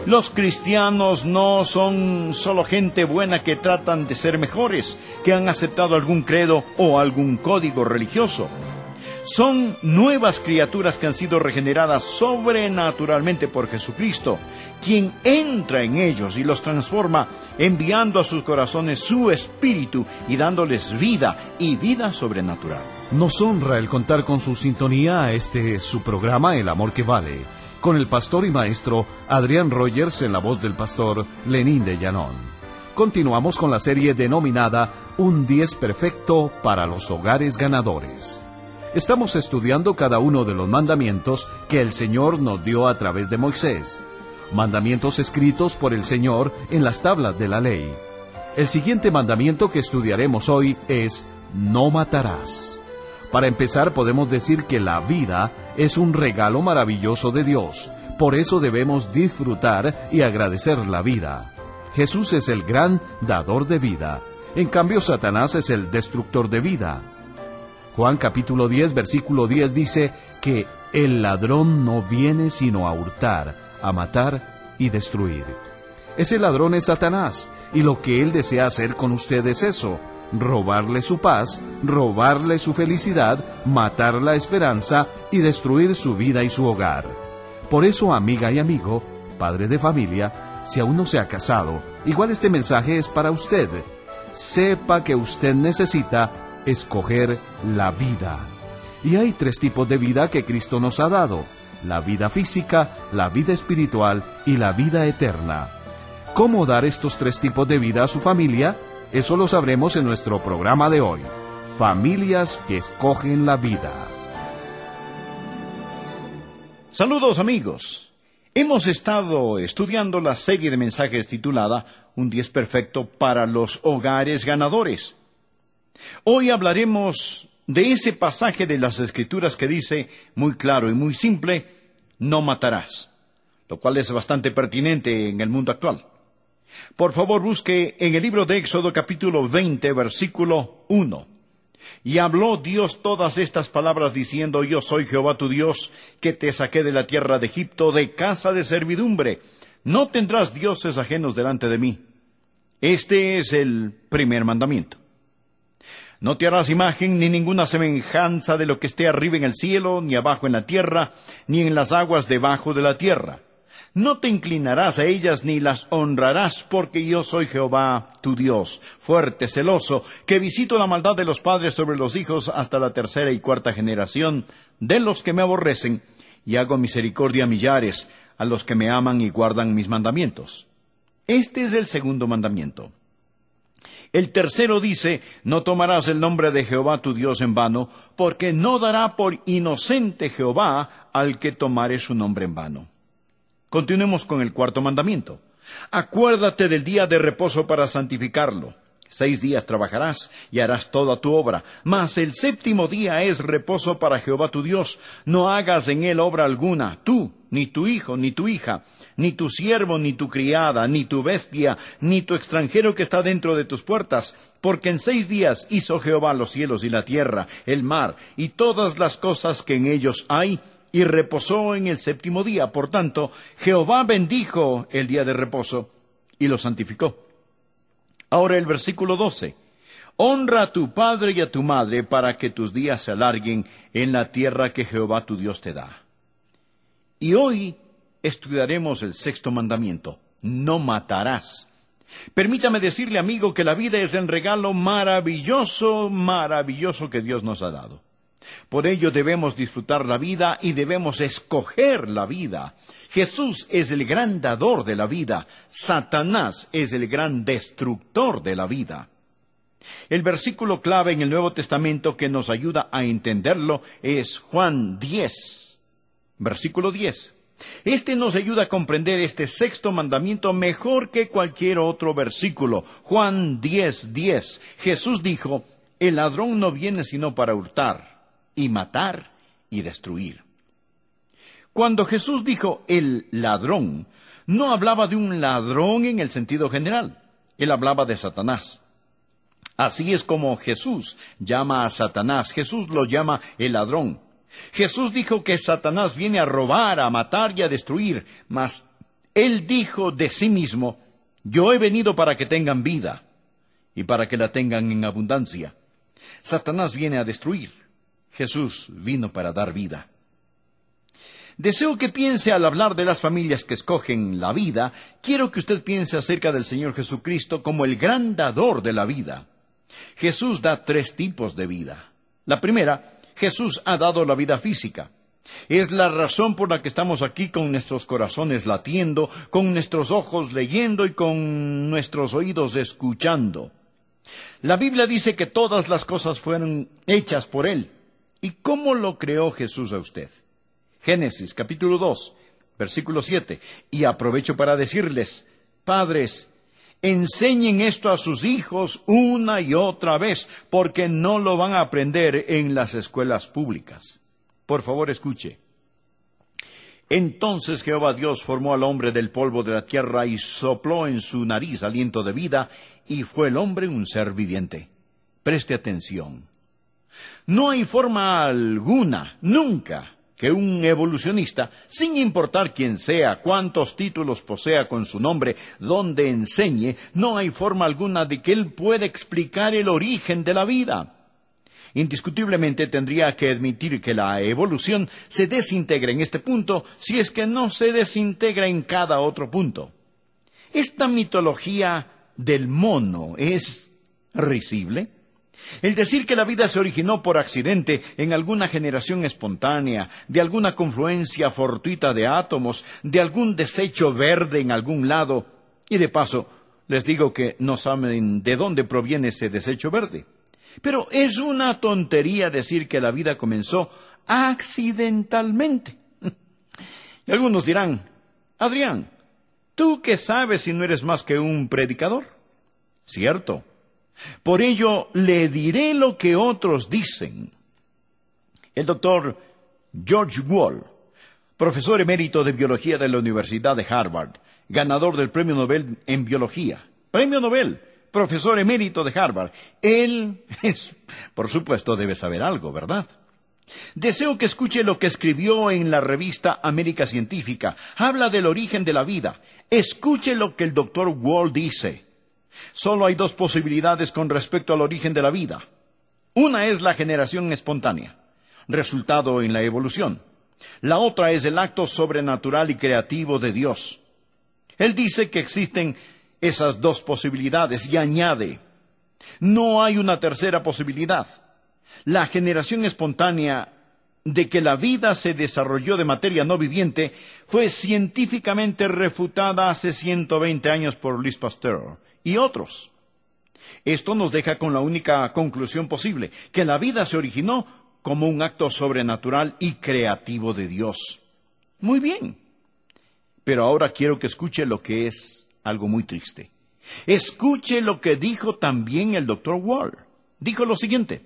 Los cristianos no son solo gente buena que tratan de ser mejores, que han aceptado algún credo o algún código religioso. Son nuevas criaturas que han sido regeneradas sobrenaturalmente por Jesucristo, quien entra en ellos y los transforma, enviando a sus corazones su espíritu y dándoles vida y vida sobrenatural. Nos honra el contar con su sintonía a su programa El Amor que Vale, con el pastor y maestro Adrián Rogers en la voz del pastor Lenín de Llanón. Continuamos con la serie denominada Un 10 Perfecto para los Hogares Ganadores. Estamos estudiando cada uno de los mandamientos que el Señor nos dio a través de Moisés. Mandamientos escritos por el Señor en las tablas de la ley. El siguiente mandamiento que estudiaremos hoy es: no matarás. Para empezar, podemos decir que la vida es un regalo maravilloso de Dios. Por eso debemos disfrutar y agradecer la vida. Jesús es el gran dador de vida. En cambio, Satanás es el destructor de vida. Juan capítulo 10, versículo 10 dice que el ladrón no viene sino a hurtar, a matar y destruir. Ese ladrón es Satanás, y lo que él desea hacer con usted es eso: robarle su paz, robarle su felicidad, matar la esperanza y destruir su vida y su hogar. Por eso, amiga y amigo, padre de familia, si aún no se ha casado, igual este mensaje es para usted. Sepa que usted necesita escoger la vida. Y hay 3 tipos de vida que Cristo nos ha dado: la vida física, la vida espiritual y la vida eterna. ¿Cómo dar estos 3 tipos de vida a su familia? Eso lo sabremos en nuestro programa de hoy. Familias que escogen la vida. Saludos, amigos. Hemos estado estudiando la serie de mensajes titulada Un 10 Perfecto para los Hogares Ganadores. Hoy hablaremos de ese pasaje de las Escrituras que dice, muy claro y muy simple, no matarás, lo cual es bastante pertinente en el mundo actual. Por favor, busque en el libro de Éxodo capítulo 20, versículo 1. Y habló Dios todas estas palabras diciendo: yo soy Jehová tu Dios, que te saqué de la tierra de Egipto, de casa de servidumbre. No tendrás dioses ajenos delante de mí. Este es el primer mandamiento. No te harás imagen ni ninguna semejanza de lo que esté arriba en el cielo, ni abajo en la tierra, ni en las aguas debajo de la tierra. No te inclinarás a ellas ni las honrarás, porque yo soy Jehová tu Dios, fuerte, celoso, que visito la maldad de los padres sobre los hijos hasta la 3ª y 4ª generación de los que me aborrecen, y hago misericordia a millares, a los que me aman y guardan mis mandamientos. Este es el segundo mandamiento. El tercero dice: no tomarás el nombre de Jehová tu Dios en vano, porque no dará por inocente Jehová al que tomare su nombre en vano. Continuemos con el cuarto mandamiento. Acuérdate del día de reposo para santificarlo. 6 días trabajarás y harás toda tu obra, mas el 7º día es reposo para Jehová tu Dios. No hagas en él obra alguna, tú, ni tu hijo, ni tu hija, ni tu siervo, ni tu criada, ni tu bestia, ni tu extranjero que está dentro de tus puertas, porque en 6 días hizo Jehová los cielos y la tierra, el mar, y todas las cosas que en ellos hay, y reposó en el 7º día. Por tanto, Jehová bendijo el día de reposo y lo santificó. Ahora el versículo 12. Honra a tu padre y a tu madre para que tus días se alarguen en la tierra que Jehová tu Dios te da. Y hoy estudiaremos el 6º mandamiento: no matarás. Permítame decirle, amigo, que la vida es el regalo maravilloso que Dios nos ha dado. Por ello debemos disfrutar la vida y debemos escoger la vida. Jesús es el gran dador de la vida. Satanás es el gran destructor de la vida. El versículo clave en el Nuevo Testamento que nos ayuda a entenderlo es Juan 10, versículo 10. Este nos ayuda a comprender este 6º mandamiento mejor que cualquier otro versículo. Juan 10:10. Jesús dijo: el ladrón no viene sino para hurtar, y matar y destruir. Cuando Jesús dijo el ladrón, no hablaba de un ladrón en el sentido general. Él hablaba de Satanás. Así es como Jesús llama a Satanás. Jesús lo llama el ladrón. Jesús dijo que Satanás viene a robar, a matar y a destruir, mas Él dijo de sí mismo: yo he venido para que tengan vida, y para que la tengan en abundancia. Satanás viene a destruir. Jesús vino para dar vida. Deseo que piense al hablar de las familias que escogen la vida, quiero que usted piense acerca del Señor Jesucristo como el gran dador de la vida. Jesús da 3 tipos de vida. La primera, Jesús ha dado la vida física. Es la razón por la que estamos aquí con nuestros corazones latiendo, con nuestros ojos leyendo y con nuestros oídos escuchando. La Biblia dice que todas las cosas fueron hechas por Él. ¿Y cómo lo creó Jesús a usted? Génesis capítulo 2, versículo 7. Y aprovecho para decirles: padres, enseñen esto a sus hijos una y otra vez, porque no lo van a aprender en las escuelas públicas. Por favor, escuche. Entonces Jehová Dios formó al hombre del polvo de la tierra y sopló en su nariz aliento de vida, y fue el hombre un ser viviente. Preste atención. No hay forma alguna, nunca, que un evolucionista, sin importar quién sea, cuántos títulos posea con su nombre, dónde enseñe, no hay forma alguna de que él pueda explicar el origen de la vida. Indiscutiblemente tendría que admitir que la evolución se desintegra en este punto, si es que no se desintegra en cada otro punto. Esta mitología del mono es risible. El decir que la vida se originó por accidente en alguna generación espontánea, de alguna confluencia fortuita de átomos, de algún desecho verde en algún lado, y de paso, les digo que no saben de dónde proviene ese desecho verde. Pero es una tontería decir que la vida comenzó accidentalmente. Y algunos dirán: Adrián, ¿tú qué sabes si no eres más que un predicador? Cierto. Por ello le diré lo que otros dicen. El doctor George Wall, profesor emérito de biología de la Universidad de Harvard, ganador del Premio Nobel en Biología. Premio Nobel, profesor emérito de Harvard. Él, por supuesto, debe saber algo, ¿verdad? Deseo que escuche lo que escribió en la revista América Científica. Habla del origen de la vida. Escuche lo que el doctor Wall dice. Solo hay 2 posibilidades con respecto al origen de la vida. Una es la generación espontánea, resultado en la evolución. La otra es el acto sobrenatural y creativo de Dios. Él dice que existen esas 2 posibilidades y añade: no hay una tercera posibilidad. La generación espontánea de que la vida se desarrolló de materia no viviente fue científicamente refutada hace 120 años por Louis Pasteur y otros. Esto nos deja con la única conclusión posible, que la vida se originó como un acto sobrenatural y creativo de Dios. Muy bien. Pero ahora quiero que escuche lo que es algo muy triste. Escuche lo que dijo también el doctor Wall. Dijo lo siguiente: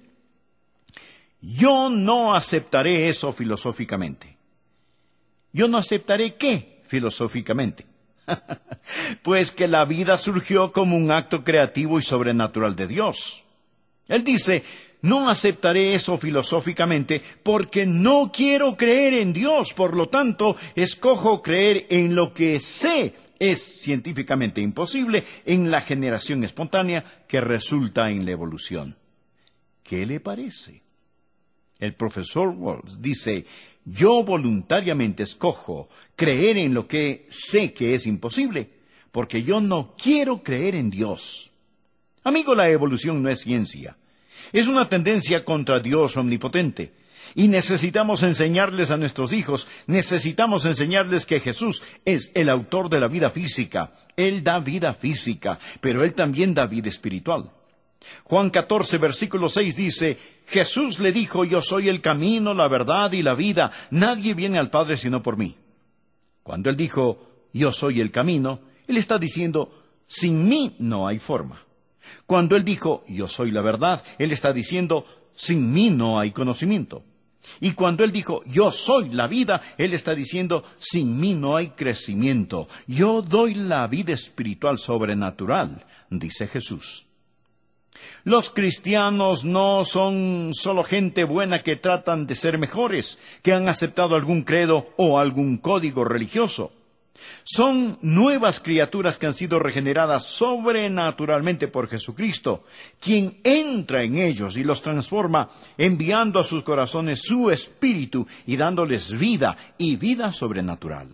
yo no aceptaré eso filosóficamente. ¿Yo no aceptaré qué filosóficamente? Pues que la vida surgió como un acto creativo y sobrenatural de Dios. Él dice: no aceptaré eso filosóficamente porque no quiero creer en Dios, por lo tanto, escojo creer en lo que sé es científicamente imposible, en la generación espontánea que resulta en la evolución. ¿Qué le parece? El profesor Walls dice: yo voluntariamente escojo creer en lo que sé que es imposible, porque yo no quiero creer en Dios. Amigo, la evolución no es ciencia. Es una tendencia contra Dios omnipotente. Y necesitamos enseñarles a nuestros hijos, necesitamos enseñarles que Jesús es el autor de la vida física. Él da vida física, pero Él también da vida espiritual. Juan 14, versículo 6 dice: Jesús le dijo: yo soy el camino, la verdad y la vida. Nadie viene al Padre sino por mí. Cuando Él dijo: yo soy el camino, Él está diciendo: sin mí no hay forma. Cuando Él dijo: yo soy la verdad, Él está diciendo: sin mí no hay conocimiento. Y cuando Él dijo: yo soy la vida, Él está diciendo: sin mí no hay crecimiento. Yo doy la vida espiritual sobrenatural, dice Jesús. Los cristianos no son solo gente buena que tratan de ser mejores, que han aceptado algún credo o algún código religioso. Son nuevas criaturas que han sido regeneradas sobrenaturalmente por Jesucristo, quien entra en ellos y los transforma, enviando a sus corazones su espíritu y dándoles vida y vida sobrenatural.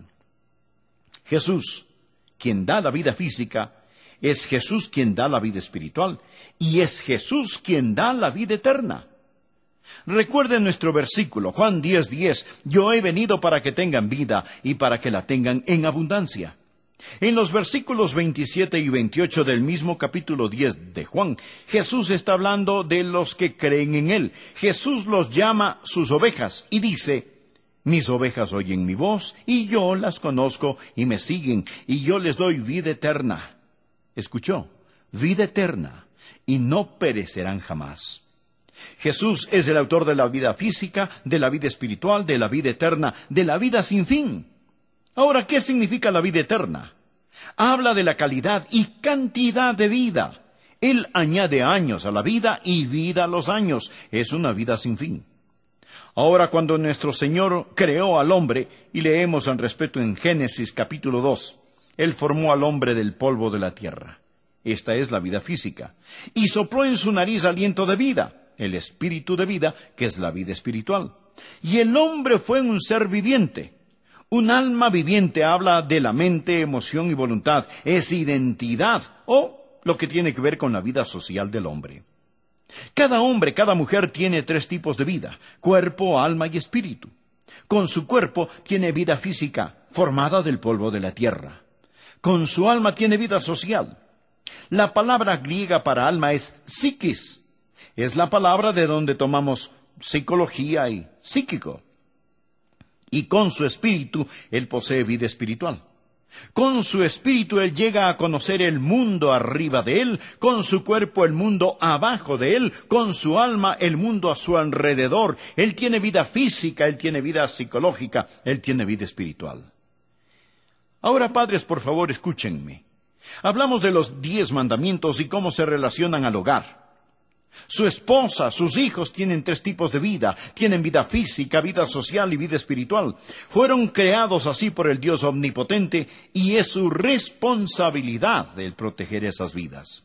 Jesús, quien da la vida física, es Jesús quien da la vida espiritual, y es Jesús quien da la vida eterna. Recuerden nuestro versículo, Juan 10:10, yo he venido para que tengan vida y para que la tengan en abundancia. En los versículos 27 y 28 del mismo capítulo 10 de Juan, Jesús está hablando de los que creen en Él. Jesús los llama sus ovejas y dice, mis ovejas oyen mi voz y yo las conozco y me siguen y yo les doy vida eterna. ¿Escuchó? Vida eterna, y no perecerán jamás. Jesús es el autor de la vida física, de la vida espiritual, de la vida eterna, de la vida sin fin. Ahora, ¿qué significa la vida eterna? Habla de la calidad y cantidad de vida. Él añade años a la vida y vida a los años. Es una vida sin fin. Ahora, cuando nuestro Señor creó al hombre, y leemos al respecto en Génesis capítulo 2, Él formó al hombre del polvo de la tierra. Esta es la vida física. Y sopló en su nariz aliento de vida, el espíritu de vida, que es la vida espiritual. Y el hombre fue un ser viviente. Un alma viviente habla de la mente, emoción y voluntad. Es identidad, o lo que tiene que ver con la vida social del hombre. Cada hombre, cada mujer tiene 3 tipos de vida: cuerpo, alma y espíritu. Con su cuerpo tiene vida física, formada del polvo de la tierra. Con su alma tiene vida social. La palabra griega para alma es psiquis. Es la palabra de donde tomamos psicología y psíquico. Y con su espíritu, él posee vida espiritual. Con su espíritu, él llega a conocer el mundo arriba de él, con su cuerpo el mundo abajo de él, con su alma el mundo a su alrededor. Él tiene vida física, él tiene vida psicológica, él tiene vida espiritual. Ahora, padres, por favor, escúchenme. Hablamos de los 10 mandamientos y cómo se relacionan al hogar. Su esposa, sus hijos tienen 3 tipos de vida. Tienen vida física, vida social y vida espiritual. Fueron creados así por el Dios omnipotente y es su responsabilidad el proteger esas vidas.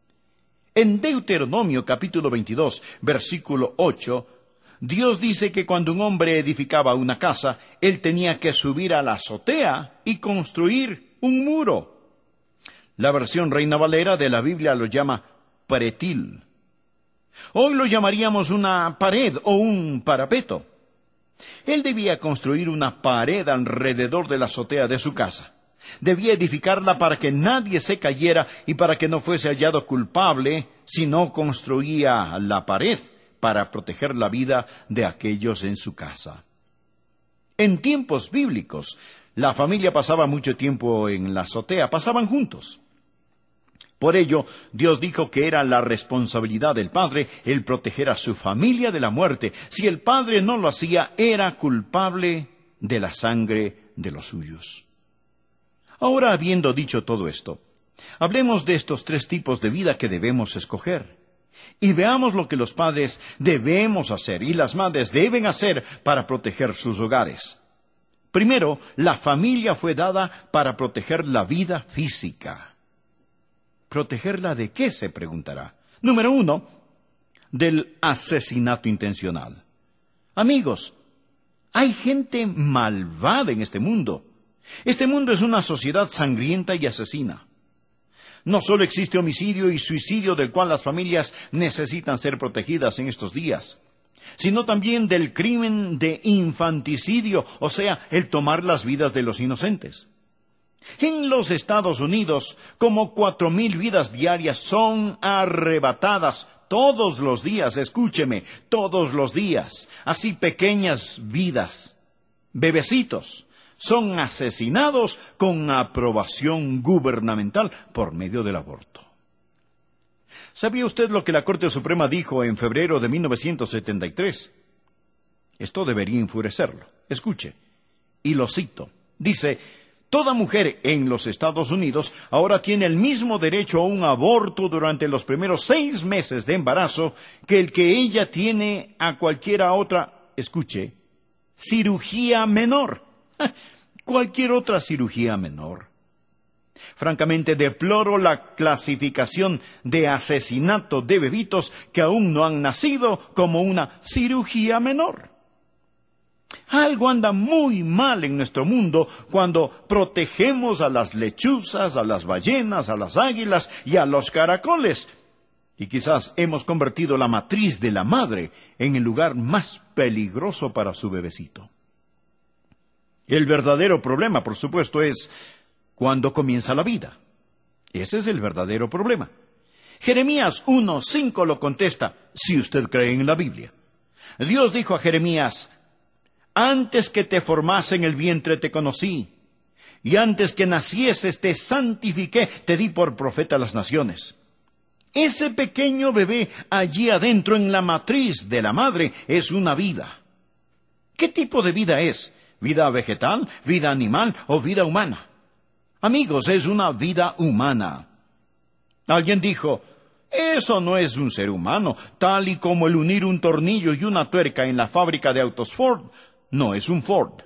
En Deuteronomio capítulo 22, versículo 8, Dios dice que cuando un hombre edificaba una casa, él tenía que subir a la azotea y construir un muro. La versión Reina Valera de la Biblia lo llama pretil. Hoy lo llamaríamos una pared o un parapeto. Él debía construir una pared alrededor de la azotea de su casa. Debía edificarla para que nadie se cayera y para que no fuese hallado culpable si no construía la pared para proteger la vida de aquellos en su casa. En tiempos bíblicos, la familia pasaba mucho tiempo en la azotea, pasaban juntos. Por ello, Dios dijo que era la responsabilidad del padre el proteger a su familia de la muerte. Si el padre no lo hacía, era culpable de la sangre de los suyos. Ahora, habiendo dicho todo esto, hablemos de estos 3 tipos de vida que debemos escoger. Y veamos lo que los padres debemos hacer y las madres deben hacer para proteger sus hogares. Primero, la familia fue dada para proteger la vida física. ¿Protegerla de qué?, se preguntará. Número 1, del asesinato intencional. Amigos, hay gente malvada en este mundo. Este mundo es una sociedad sangrienta y asesina. No solo existe homicidio y suicidio del cual las familias necesitan ser protegidas en estos días, sino también del crimen de infanticidio, o sea, el tomar las vidas de los inocentes. En los Estados Unidos, como 4,000 vidas diarias son arrebatadas todos los días, escúcheme, todos los días. Así pequeñas vidas, bebecitos, son asesinados con aprobación gubernamental por medio del aborto. ¿Sabía usted lo que la Corte Suprema dijo en febrero de 1973? Esto debería enfurecerlo. Escuche, y lo cito. Dice: toda mujer en los Estados Unidos ahora tiene el mismo derecho a un aborto durante los primeros 6 meses de embarazo que el que ella tiene a cualquiera otra, escuche, cirugía menor. cualquier otra cirugía menor. Francamente, deploro la clasificación de asesinato de bebitos que aún no han nacido como una cirugía menor. Algo anda muy mal en nuestro mundo cuando protegemos a las lechuzas, a las ballenas, a las águilas y a los caracoles. Y quizás hemos convertido la matriz de la madre en el lugar más peligroso para su bebecito. El verdadero problema, por supuesto, es cuando comienza la vida. Ese es el verdadero problema. Jeremías 1:5 lo contesta, si usted cree en la Biblia. Dios dijo a Jeremías: antes que te formase en el vientre te conocí, y antes que nacieses te santifiqué, te di por profeta a las naciones. Ese pequeño bebé allí adentro en la matriz de la madre es una vida. ¿Qué tipo de vida es? ¿Vida vegetal, vida animal o vida humana? Amigos, es una vida humana. Alguien dijo: eso no es un ser humano, tal y como el unir un tornillo y una tuerca en la fábrica de autos Ford no es un Ford.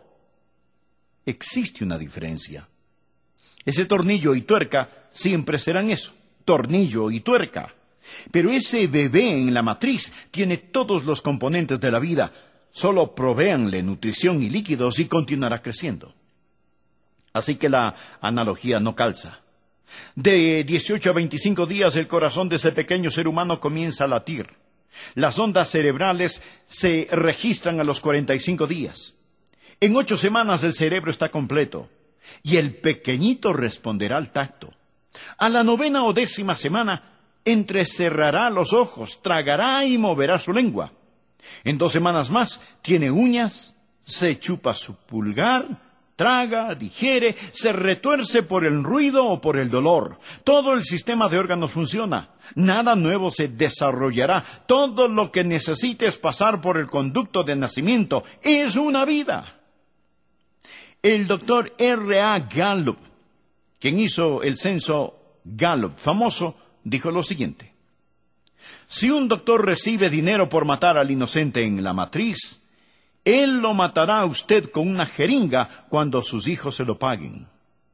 Existe una diferencia. Ese tornillo y tuerca siempre serán eso, tornillo y tuerca. Pero ese bebé en la matriz tiene todos los componentes de la vida. Solo provéanle nutrición y líquidos y continuará creciendo. Así que la analogía no calza. De 18 a 25 días el corazón de ese pequeño ser humano comienza a latir. Las ondas cerebrales se registran a los 45 días. En 8 semanas el cerebro está completo y el pequeñito responderá al tacto. A la 9ª o 10ª semana entrecerrará los ojos, tragará y moverá su lengua. En 2 semanas más tiene uñas, se chupa su pulgar, traga, digiere, se retuerce por el ruido o por el dolor. Todo el sistema de órganos funciona. Nada nuevo se desarrollará. Todo lo que necesites pasar por el conducto de nacimiento es una vida. El doctor R.A. Gallup, quien hizo el censo Gallup famoso, dijo lo siguiente: si un doctor recibe dinero por matar al inocente en la matriz, él lo matará a usted con una jeringa cuando sus hijos se lo paguen.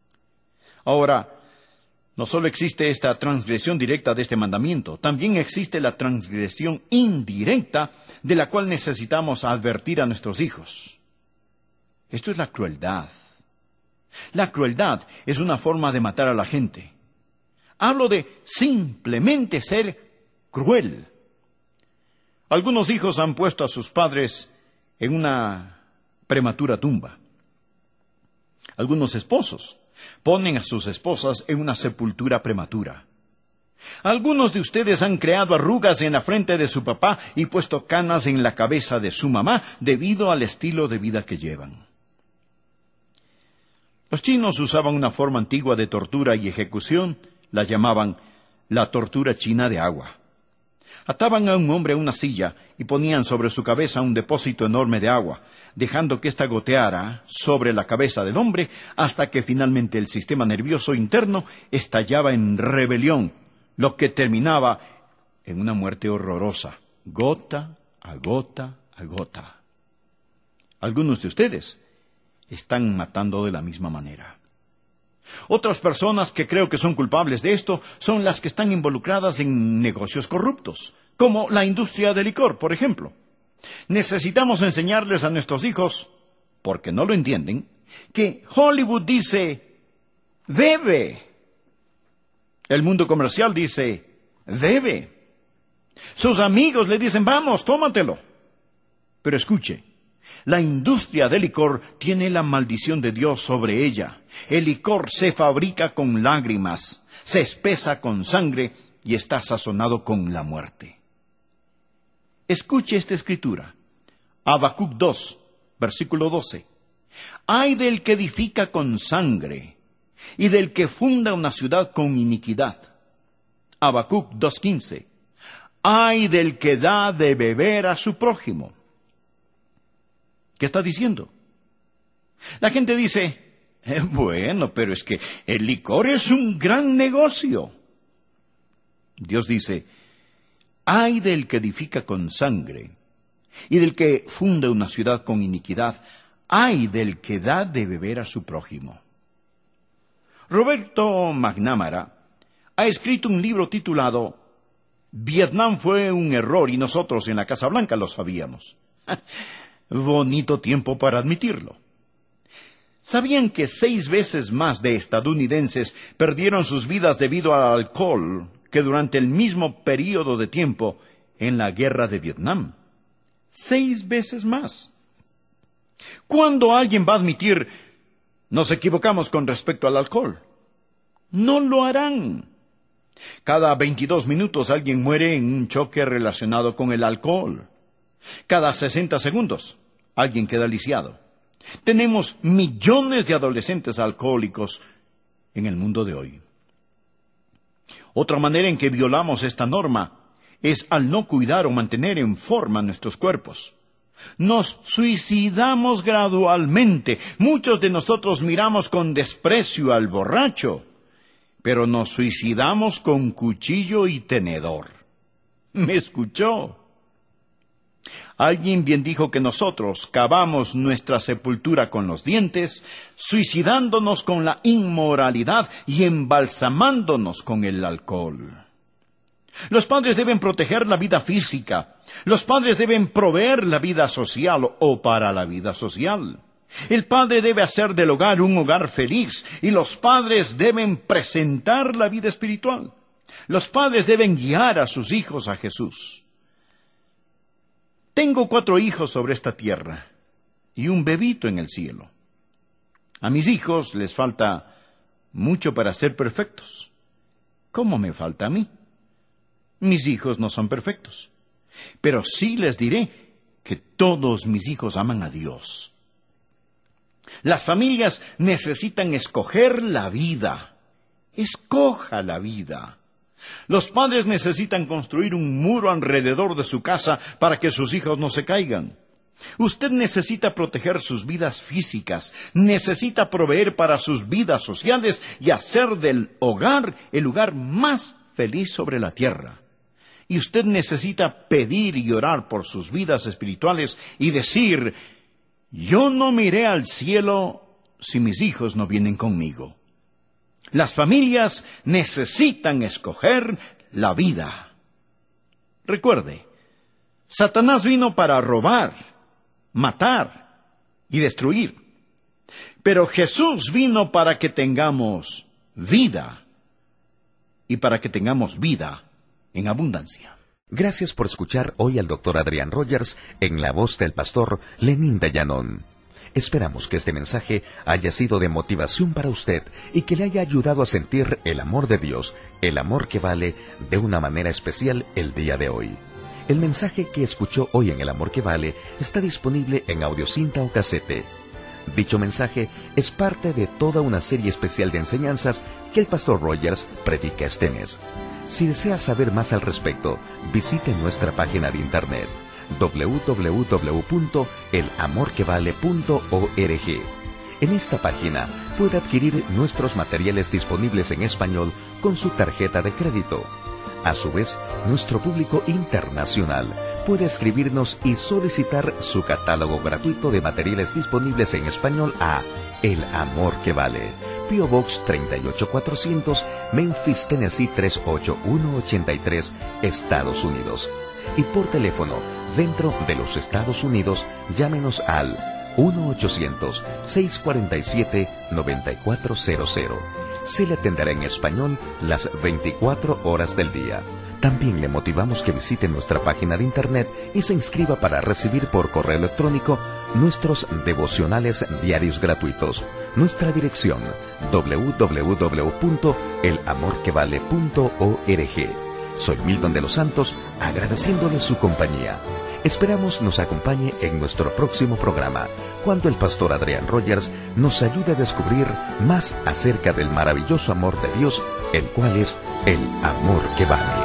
Ahora, no solo existe esta transgresión directa de este mandamiento, también existe la transgresión indirecta de la cual necesitamos advertir a nuestros hijos. Esto es la crueldad. La crueldad es una forma de matar a la gente. Hablo de simplemente ser cruel. Algunos hijos han puesto a sus padres en una prematura tumba. Algunos esposos ponen a sus esposas en una sepultura prematura. Algunos de ustedes han creado arrugas en la frente de su papá y puesto canas en la cabeza de su mamá debido al estilo de vida que llevan. Los chinos usaban una forma antigua de tortura y ejecución, la llamaban la tortura china de agua. Ataban a un hombre a una silla y ponían sobre su cabeza un depósito enorme de agua, dejando que ésta goteara sobre la cabeza del hombre hasta que finalmente el sistema nervioso interno estallaba en rebelión, lo que terminaba en una muerte horrorosa, gota a gota a gota. Algunos de ustedes están matando de la misma manera. Otras personas que creo que son culpables de esto son las que están involucradas en negocios corruptos, como la industria del licor, por ejemplo. Necesitamos enseñarles a nuestros hijos, porque no lo entienden, que Hollywood dice, bebe. El mundo comercial dice, bebe. Sus amigos le dicen, vamos, tómatelo. Pero escuche, la industria del licor tiene la maldición de Dios sobre ella. El licor se fabrica con lágrimas, se espesa con sangre y está sazonado con la muerte. Escuche esta escritura. Habacuc 2, versículo 12. Ay del que edifica con sangre y del que funda una ciudad con iniquidad. Habacuc 2:15. Ay del que da de beber a su prójimo. ¿Qué está diciendo? La gente dice, bueno, pero es que el licor es un gran negocio. Dios dice, ay del que edifica con sangre y del que funda una ciudad con iniquidad, ay del que da de beber a su prójimo. Roberto McNamara ha escrito un libro titulado Vietnam fue un error y nosotros en la Casa Blanca lo sabíamos. Bonito tiempo para admitirlo. ¿Sabían que 6 veces más de estadounidenses perdieron sus vidas debido al alcohol que durante el mismo período de tiempo en la guerra de Vietnam? 6 veces más. ¿Cuándo alguien va a admitir, nos equivocamos con respecto al alcohol? No lo harán. Cada 22 minutos alguien muere en un choque relacionado con el alcohol. Cada 60 segundos alguien queda lisiado. Tenemos millones de adolescentes alcohólicos en el mundo de hoy. Otra manera en que violamos esta norma es al no cuidar o mantener en forma nuestros cuerpos. Nos suicidamos gradualmente. Muchos de nosotros miramos con desprecio al borracho, pero nos suicidamos con cuchillo y tenedor. ¿Me escuchó? Alguien bien dijo que nosotros cavamos nuestra sepultura con los dientes, suicidándonos con la inmoralidad y embalsamándonos con el alcohol. Los padres deben proteger la vida física. Los padres deben proveer la vida social o para la vida social. El padre debe hacer del hogar un hogar feliz y los padres deben presentar la vida espiritual. Los padres deben guiar a sus hijos a Jesús. Tengo 4 hijos sobre esta tierra y un bebito en el cielo. A mis hijos les falta mucho para ser perfectos. ¿Cómo me falta a mí? Mis hijos no son perfectos, pero sí les diré que todos mis hijos aman a Dios. Las familias necesitan escoger la vida. Escoja la vida. Los padres necesitan construir un muro alrededor de su casa para que sus hijos no se caigan. Usted necesita proteger sus vidas físicas, necesita proveer para sus vidas sociales y hacer del hogar el lugar más feliz sobre la tierra. Y usted necesita pedir y orar por sus vidas espirituales y decir, yo no miré al cielo si mis hijos no vienen conmigo. Las familias necesitan escoger la vida. Recuerde, Satanás vino para robar, matar y destruir. Pero Jesús vino para que tengamos vida y para que tengamos vida en abundancia. Gracias por escuchar hoy al Dr. Adrián Rogers en la voz del pastor Lenín de Llanón. Esperamos que este mensaje haya sido de motivación para usted y que le haya ayudado a sentir el amor de Dios, el amor que vale, de una manera especial el día de hoy. El mensaje que escuchó hoy en El Amor que Vale está disponible en audiocinta o casete. Dicho mensaje es parte de toda una serie especial de enseñanzas que el pastor Rogers predica este mes. Si desea saber más al respecto, visite nuestra página de internet www.elamorquevale.org. En esta página puede adquirir nuestros materiales disponibles en español con su tarjeta de crédito. A su vez, nuestro público internacional puede escribirnos y solicitar su catálogo gratuito de materiales disponibles en español a El Amor que Vale, P.O. Box 38400, Memphis, Tennessee 38183, Estados Unidos. Y por teléfono, dentro de los Estados Unidos, llámenos al 1-800-647-9400. Se le atenderá en español las 24 horas del día. También le motivamos que visite nuestra página de internet y se inscriba para recibir por correo electrónico nuestros devocionales diarios gratuitos. Nuestra dirección www.elamorquevale.org. Soy Milton de los Santos, agradeciéndole su compañía. Esperamos nos acompañe en nuestro próximo programa, cuando el pastor Adrián Rogers nos ayude a descubrir más acerca del maravilloso amor de Dios, el cual es el amor que vale.